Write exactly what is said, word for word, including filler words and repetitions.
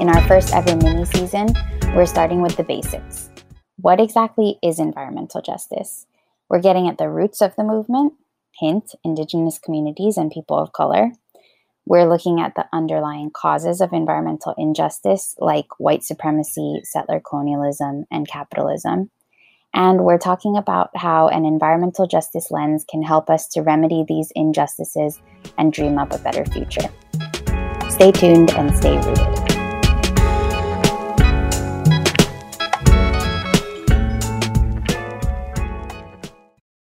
In our first ever mini season, we're starting with the basics. What exactly is environmental justice? We're getting at the roots of the movement, hint, Indigenous communities and people of color. We're looking at the underlying causes of environmental injustice, like white supremacy, settler colonialism, and capitalism. And we're talking about how an environmental justice lens can help us to remedy these injustices and dream up a better future. Stay tuned and stay rooted.